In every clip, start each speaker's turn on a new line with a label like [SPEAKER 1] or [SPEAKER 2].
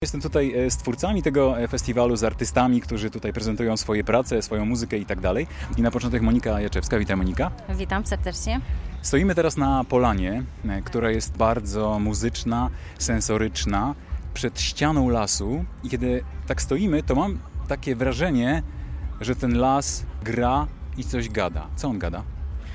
[SPEAKER 1] Jestem tutaj z twórcami tego festiwalu, z artystami, którzy tutaj prezentują swoje prace, swoją muzykę i tak dalej. I na początek Monika Jaczewska. Witaj, Monika.
[SPEAKER 2] Witam serdecznie.
[SPEAKER 1] Stoimy teraz na polanie, która jest bardzo muzyczna, sensoryczna, przed ścianą lasu. I kiedy tak stoimy, to mam takie wrażenie, że ten las gra i coś gada. Co on gada?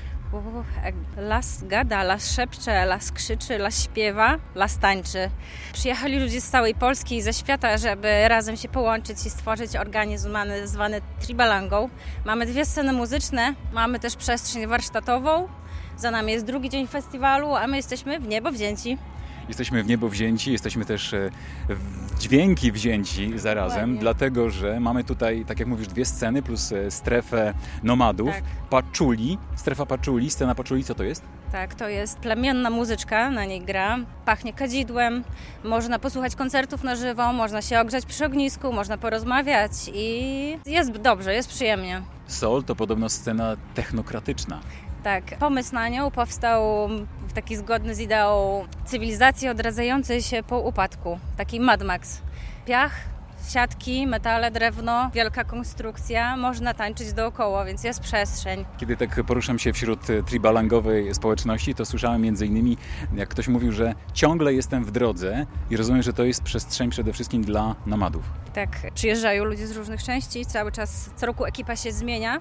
[SPEAKER 2] Las gada, las szepcze, las krzyczy, las śpiewa, las tańczy. Przyjechali ludzie z całej Polski i ze świata, żeby razem się połączyć i stworzyć organizm zwany Tribalangą. Mamy 2 sceny muzyczne, mamy też przestrzeń warsztatową. Za nami jest drugi dzień festiwalu, a my jesteśmy w niebo wzięci.
[SPEAKER 1] Jesteśmy w niebo wzięci, jesteśmy też w dźwięki wzięci zarazem,
[SPEAKER 2] Ładnie.
[SPEAKER 1] dlatego że mamy tutaj, tak jak mówisz, 2 sceny plus strefę nomadów,
[SPEAKER 2] Tak.
[SPEAKER 1] Paczuli, strefa Paczuli, scena Paczuli, co to jest?
[SPEAKER 2] Tak, to jest plemienna muzyczka, na niej gra, pachnie kadzidłem, można posłuchać koncertów na żywo, można się ogrzać przy ognisku, można porozmawiać i jest dobrze, jest przyjemnie.
[SPEAKER 1] Soul to podobno scena technokratyczna.
[SPEAKER 2] Tak, pomysł na nią powstał w taki zgodny z ideą cywilizacji odradzającej się po upadku, taki Mad Max. Piach, siatki, metale, drewno, wielka konstrukcja, można tańczyć dookoła, więc jest przestrzeń.
[SPEAKER 1] Kiedy tak poruszam się wśród tribalangowej społeczności, to słyszałem między innymi, jak ktoś mówił, że ciągle jestem w drodze i rozumiem, że to jest przestrzeń przede wszystkim dla nomadów.
[SPEAKER 2] Tak, przyjeżdżają ludzie z różnych części, cały czas, co roku ekipa się zmienia.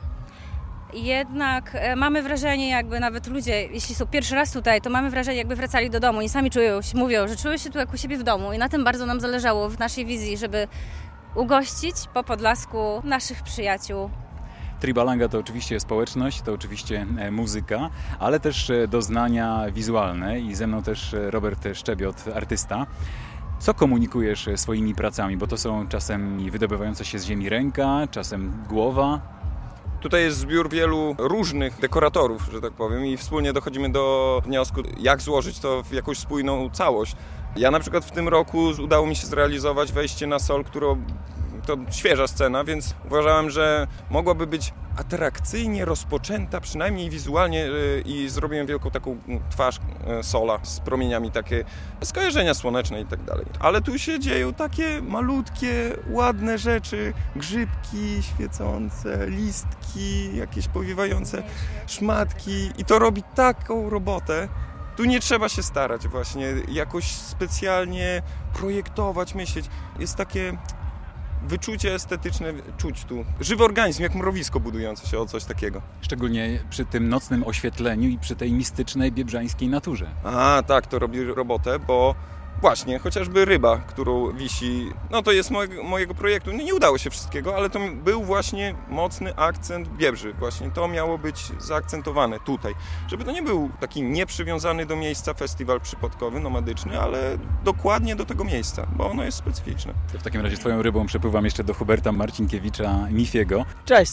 [SPEAKER 2] Jednak mamy wrażenie, jakby nawet ludzie, jeśli są pierwszy raz tutaj, to mamy wrażenie, jakby wracali do domu i sami mówią, że czują się tu jak u siebie w domu i na tym bardzo nam zależało w naszej wizji, żeby ugościć po Podlasku naszych przyjaciół.
[SPEAKER 1] Tribalanga to oczywiście społeczność, to oczywiście muzyka, ale też doznania wizualne i ze mną też Robert Szczebiot, artysta. Co komunikujesz swoimi pracami? Bo to są czasem wydobywająca się z ziemi ręka, czasem głowa.
[SPEAKER 3] Tutaj jest zbiór wielu różnych dekoratorów, że tak powiem, i wspólnie dochodzimy do wniosku, jak złożyć to w jakąś spójną całość. Ja na przykład w tym roku udało mi się zrealizować wejście na Sol, to świeża scena, więc uważałem, że mogłaby być atrakcyjnie rozpoczęta, przynajmniej wizualnie, i zrobiłem wielką taką twarz Sola z promieniami, takie skojarzenia słoneczne i tak dalej. Ale tu się dzieją takie malutkie, ładne rzeczy, grzybki świecące, listki, jakieś powiewające szmatki i to robi taką robotę. Tu nie trzeba się starać właśnie, jakoś specjalnie projektować, myśleć. Jest takie wyczucie estetyczne, czuć tu. Żywy organizm, jak mrowisko budujące się o coś takiego.
[SPEAKER 1] Szczególnie przy tym nocnym oświetleniu i przy tej mistycznej biebrzańskiej naturze.
[SPEAKER 3] A, tak, to robi robotę, bo właśnie, chociażby ryba, którą wisi, no to jest mojego projektu. Nie udało się wszystkiego, ale to był właśnie mocny akcent Biebrzy. Właśnie to miało być zaakcentowane tutaj. Żeby to nie był taki nieprzywiązany do miejsca festiwal przypadkowy, nomadyczny, ale dokładnie do tego miejsca, bo ono jest specyficzne.
[SPEAKER 1] W takim razie twoją rybą przepływam jeszcze do Huberta Marcinkiewicza, Mifiego.
[SPEAKER 4] Cześć!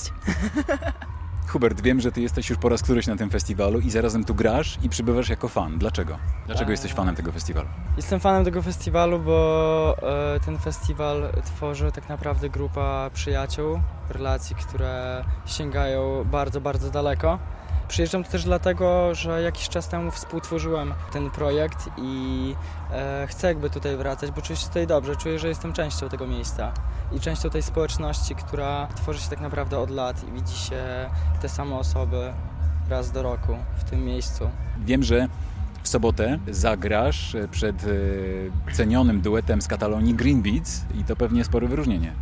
[SPEAKER 1] Hubert, wiem, że ty jesteś już po raz któryś na tym festiwalu i zarazem tu grasz i przybywasz jako fan. Dlaczego? Dlaczego jesteś fanem tego festiwalu?
[SPEAKER 4] Jestem fanem tego festiwalu, bo ten festiwal tworzy tak naprawdę grupa przyjaciół, relacji, które sięgają bardzo, bardzo daleko. Przyjeżdżam tu też dlatego, że jakiś czas temu współtworzyłem ten projekt i chcę jakby tutaj wracać, bo czuję się tutaj dobrze, czuję, że jestem częścią tego miejsca i częścią tej społeczności, która tworzy się tak naprawdę od lat i widzi się te same osoby raz do roku w tym miejscu.
[SPEAKER 1] Wiem, że w sobotę zagrasz przed cenionym duetem z Katalonii Green Beats i to pewnie spore wyróżnienie.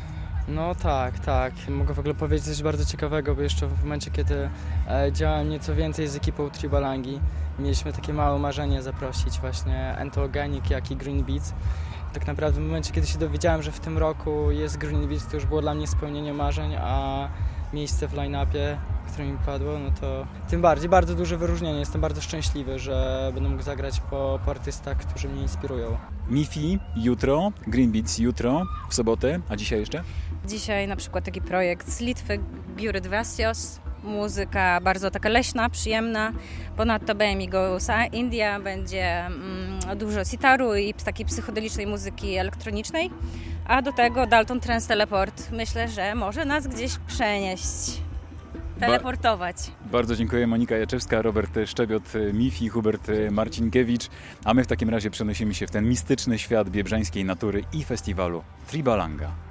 [SPEAKER 4] No tak. Mogę w ogóle powiedzieć coś bardzo ciekawego, bo jeszcze w momencie, kiedy działałem nieco więcej z ekipą Tribalangi, mieliśmy takie małe marzenie zaprosić właśnie Entoganic, jak i Green Beats. Tak naprawdę w momencie, kiedy się dowiedziałem, że w tym roku jest Green Beats, to już było dla mnie spełnienie marzeń, a miejsce w line-upie, które mi padło, no to tym bardziej bardzo duże wyróżnienie. Jestem bardzo szczęśliwy, że będę mógł zagrać po artystach, którzy mnie inspirują.
[SPEAKER 1] Mifi jutro, Green Beats jutro, w sobotę, a dzisiaj jeszcze?
[SPEAKER 2] Dzisiaj na przykład taki projekt z Litwy, Biury Dvasios, muzyka bardzo taka leśna, przyjemna. Ponadto Bemigousa, India, będzie dużo sitaru i takiej psychodelicznej muzyki elektronicznej, a do tego Dalton Trance Teleport. Myślę, że może nas gdzieś przenieść. teleportować.
[SPEAKER 1] Bardzo dziękuję. Monika Jaczewska, Robert Szczebiot, Mifi, Hubert Marcinkiewicz. A my w takim razie przenosimy się w ten mistyczny świat biebrzańskiej natury i festiwalu Tribalanga.